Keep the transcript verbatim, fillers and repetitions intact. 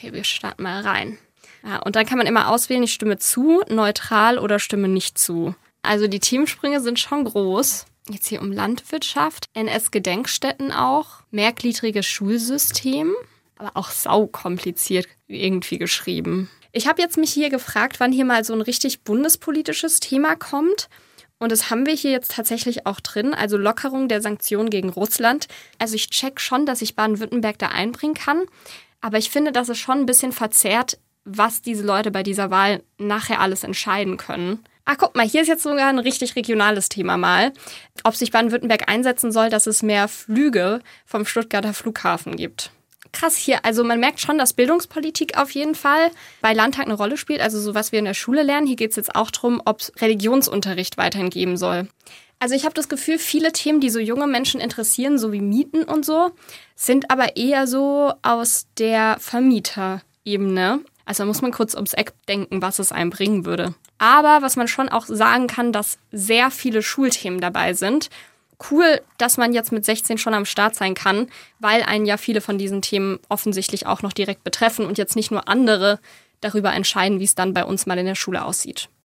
Okay, wir starten mal rein. Ja, und dann kann man immer auswählen, ich stimme zu, neutral oder stimme nicht zu. Also die Themensprünge sind schon groß. Jetzt hier um Landwirtschaft, N S-Gedenkstätten auch, mehrgliedriges Schulsystem, aber auch saukompliziert irgendwie geschrieben. Ich habe jetzt mich hier gefragt, wann hier mal so ein richtig bundespolitisches Thema kommt. Und das haben wir hier jetzt tatsächlich auch drin, also Lockerung der Sanktionen gegen Russland. Also ich check schon, dass ich Baden-Württemberg da einbringen kann. Aber ich finde, das ist schon ein bisschen verzerrt, was diese Leute bei dieser Wahl nachher alles entscheiden können. Ach, guck mal, hier ist jetzt sogar ein richtig regionales Thema mal. Ob sich Baden-Württemberg einsetzen soll, dass es mehr Flüge vom Stuttgarter Flughafen gibt. Krass hier, also man merkt schon, dass Bildungspolitik auf jeden Fall bei Landtag eine Rolle spielt, also so was wir in der Schule lernen. Hier geht es jetzt auch darum, ob es Religionsunterricht weiterhin geben soll. Also ich habe das Gefühl, viele Themen, die so junge Menschen interessieren, so wie Mieten und so, sind aber eher so aus der Vermieterebene. Also da muss man kurz ums Eck denken, was es einem bringen würde. Aber was man schon auch sagen kann, dass sehr viele Schulthemen dabei sind. Cool, dass man jetzt mit sechzehn schon am Start sein kann, weil einen ja viele von diesen Themen offensichtlich auch noch direkt betreffen und jetzt nicht nur andere darüber entscheiden, wie es dann bei uns mal in der Schule aussieht.